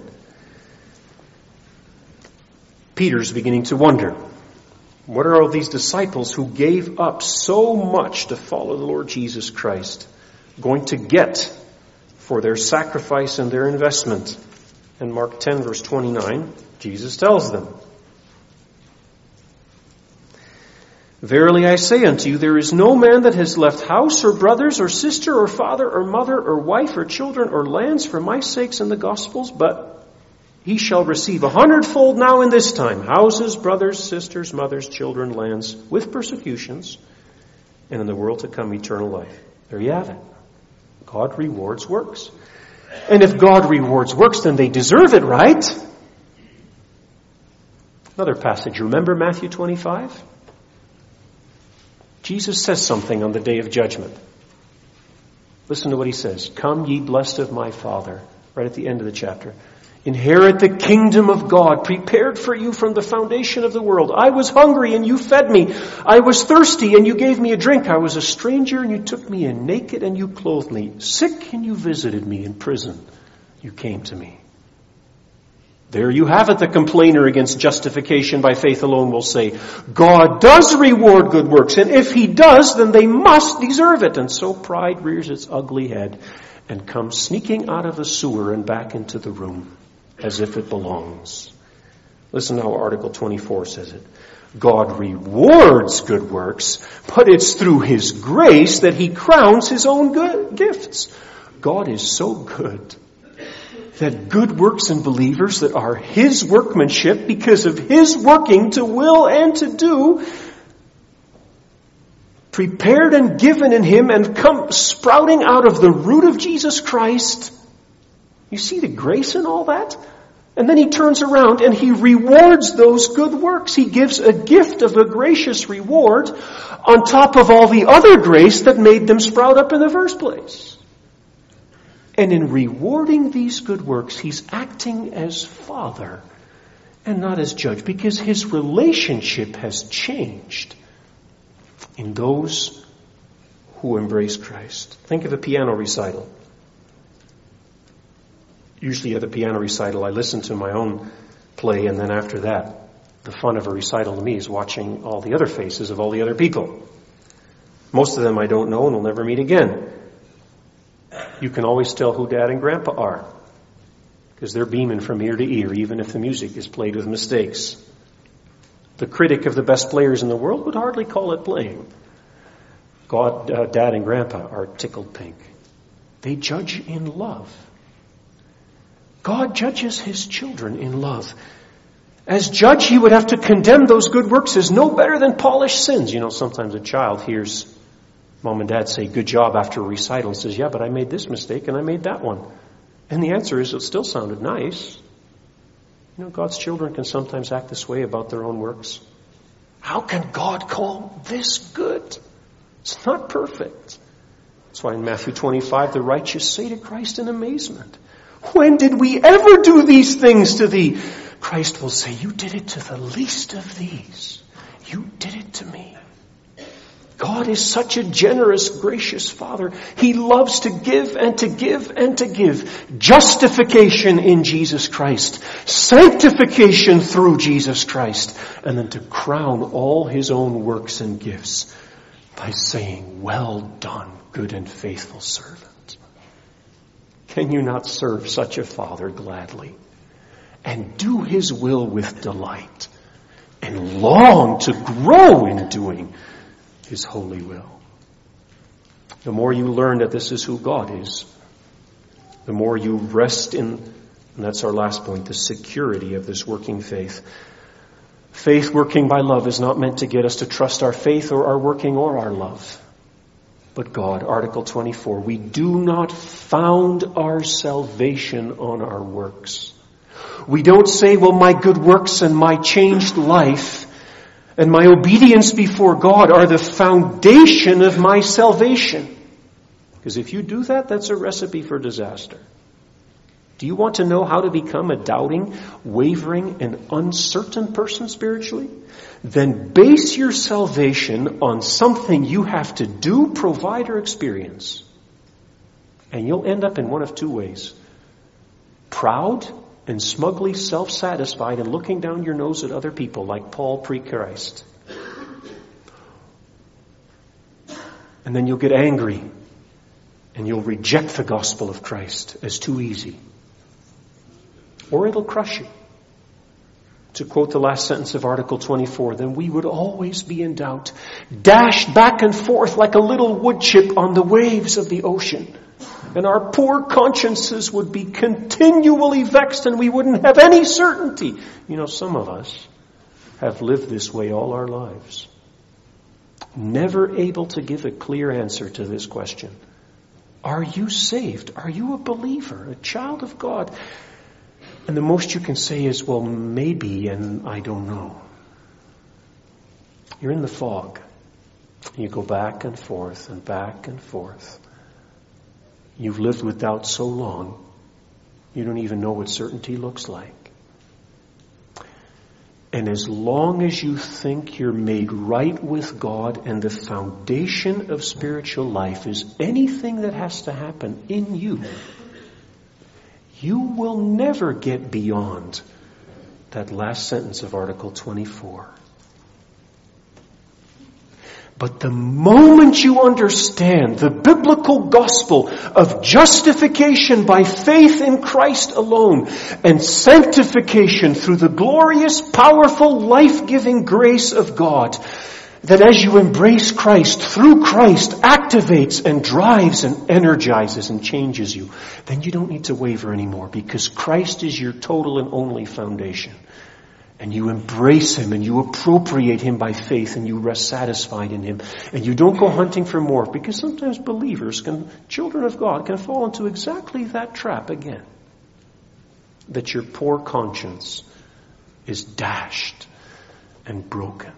Peter's beginning to wonder, what are all these disciples who gave up so much to follow the Lord Jesus Christ going to get for their sacrifice and their investment? In Mark ten, verse twenty-nine, Jesus tells them, "Verily I say unto you, there is no man that has left house or brothers or sister or father or mother or wife or children or lands for my sakes and the gospel's, but he shall receive a hundredfold now in this time, houses, brothers, sisters, mothers, children, lands, with persecutions, and in the world to come eternal life." There you have it. God rewards works. And if God rewards works, then they deserve it, right? Another passage. Remember Matthew twenty-five? Jesus says something on the day of judgment. Listen to what he says. "Come, ye blessed of my Father," right at the end of the chapter. "Inherit the kingdom of God, prepared for you from the foundation of the world. I was hungry and you fed me. I was thirsty and you gave me a drink. I was a stranger and you took me in. Naked and you clothed me. Sick and you visited me. In prison you came to me." There you have it. The complainer against justification by faith alone will say, God does reward good works, and if he does, then they must deserve it. And so pride rears its ugly head and comes sneaking out of the sewer and back into the room as if it belongs. Listen how Article twenty-four says it. God rewards good works, but it's through his grace that he crowns his own good gifts. God is so good. that good works in believers that are His workmanship because of His working to will and to do, prepared and given in Him and come sprouting out of the root of Jesus Christ. You see the grace in all that? And then He turns around and He rewards those good works. He gives a gift of a gracious reward on top of all the other grace that made them sprout up in the first place. And in rewarding these good works, He's acting as Father and not as Judge, because His relationship has changed in those who embrace Christ. Think of a piano recital. Usually at a piano recital, I listen to my own play, and then after that, the fun of a recital to me is watching all the other faces of all the other people. Most of them I don't know and will never meet again. You can always tell who Dad and Grandpa are, because they're beaming from ear to ear, even if the music is played with mistakes. The critic of the best players in the world would hardly call it playing. God, uh, Dad and Grandpa are tickled pink. They judge in love. God judges His children in love. As judge, He would have to condemn those good works as no better than polished sins. You know, sometimes a child hears Mom and Dad say, good job, after a recital, and says, yeah, but I made this mistake and I made that one. And the answer is, it still sounded nice. You know, God's children can sometimes act this way about their own works. How can God call this good? It's not perfect. That's why in Matthew twenty-five, the righteous say to Christ in amazement, when did we ever do these things to Thee? Christ will say, you did it to the least of these. You did it to me. God is such a generous, gracious Father. He loves to give and to give and to give. Justification in Jesus Christ. Sanctification through Jesus Christ. And then to crown all His own works and gifts by saying, well done, good and faithful servant. Can you not serve such a Father gladly and do His will with delight and long to grow in doing His holy will? The more you learn that this is who God is, the more you rest in, and that's our last point, the security of this working faith. Faith working by love is not meant to get us to trust our faith or our working or our love, but God. Article twenty-four, we do not found our salvation on our works. We don't say, well, my good works and my changed life and my obedience before God are the foundation of my salvation. Because if you do that, that's a recipe for disaster. Do you want to know how to become a doubting, wavering, and uncertain person spiritually? Then base your salvation on something you have to do, provide, or experience. And you'll end up in one of two ways. Proud and smugly self-satisfied and looking down your nose at other people like Paul pre-Christ. And then you'll get angry and you'll reject the gospel of Christ as too easy. Or it'll crush you. To quote the last sentence of Article twenty-four, then we would always be in doubt, dashed back and forth like a little wood chip on the waves of the ocean. And our poor consciences would be continually vexed and we wouldn't have any certainty. You know, some of us have lived this way all our lives. Never able to give a clear answer to this question. Are you saved? Are you a believer, a child of God? And the most you can say is, well, maybe, and I don't know. You're in the fog. You go back and forth and back and forth. You've lived with doubt so long, you don't even know what certainty looks like. And as long as you think you're made right with God and the foundation of spiritual life is anything that has to happen in you, you will never get beyond that last sentence of Article twenty-four. But the moment you understand the biblical gospel of justification by faith in Christ alone and sanctification through the glorious, powerful, life-giving grace of God, that as you embrace Christ, through Christ, activates and drives and energizes and changes you, then you don't need to waver anymore, because Christ is your total and only foundation. And you embrace Him and you appropriate Him by faith and you rest satisfied in Him. And you don't go hunting for more, because sometimes believers, can, children of God, can fall into exactly that trap again. That your poor conscience is dashed and broken.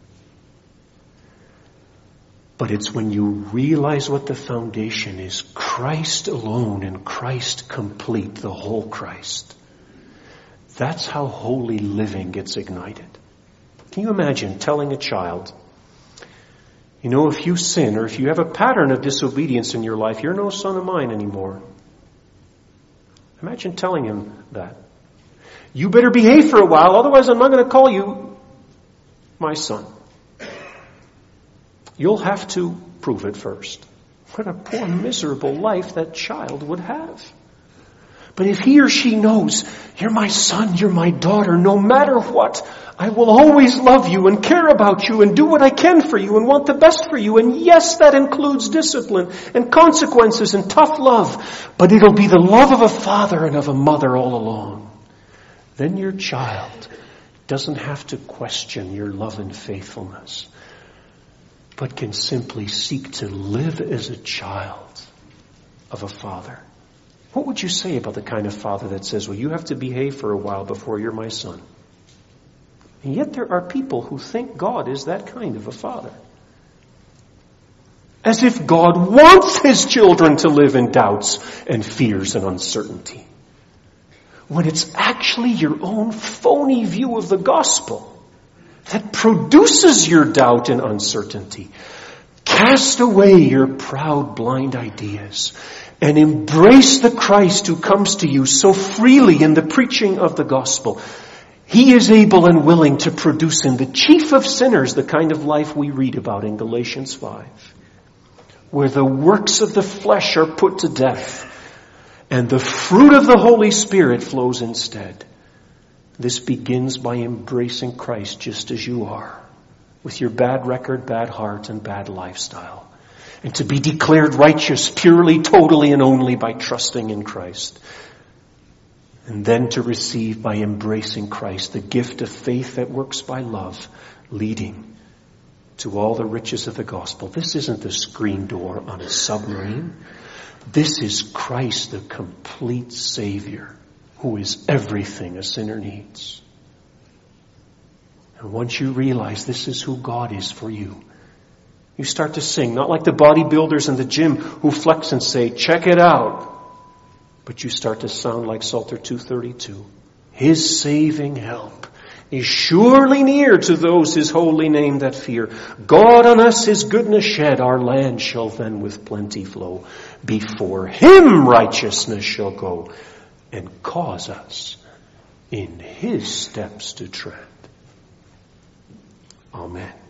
But it's when you realize what the foundation is, Christ alone and Christ complete, the whole Christ. That's how holy living gets ignited. Can you imagine telling a child, you know, if you sin or if you have a pattern of disobedience in your life, you're no son of mine anymore. Imagine telling him that. You better behave for a while, otherwise I'm not going to call you my son. You'll have to prove it first. What a poor, miserable life that child would have. But if he or she knows, you're my son, you're my daughter, no matter what, I will always love you and care about you and do what I can for you and want the best for you. And yes, that includes discipline and consequences and tough love. But it'll be the love of a father and of a mother all along. Then your child doesn't have to question your love and faithfulness, but can simply seek to live as a child of a father. What would you say about the kind of father that says, well, you have to behave for a while before you're my son? And yet there are people who think God is that kind of a father. As if God wants His children to live in doubts and fears and uncertainty. When it's actually your own phony view of the gospel that produces your doubt and uncertainty. Cast away your proud, blind ideas and embrace the Christ who comes to you so freely in the preaching of the gospel. He is able and willing to produce in the chief of sinners the kind of life we read about in Galatians five, where the works of the flesh are put to death and the fruit of the Holy Spirit flows instead. This begins by embracing Christ just as you are, with your bad record, bad heart, and bad lifestyle. And to be declared righteous purely, totally, and only by trusting in Christ. And then to receive by embracing Christ the gift of faith that works by love, leading to all the riches of the gospel. This isn't the screen door on a submarine. This is Christ, the complete Savior, who is everything a sinner needs. And once you realize this is who God is for you, you start to sing, not like the bodybuilders in the gym who flex and say, check it out. But you start to sound like Psalter two thirty-two. His saving help is surely near to those His holy name that fear. God on us His goodness shed, our land shall then with plenty flow. Before Him righteousness shall go, and cause us in His steps to tread. Amen.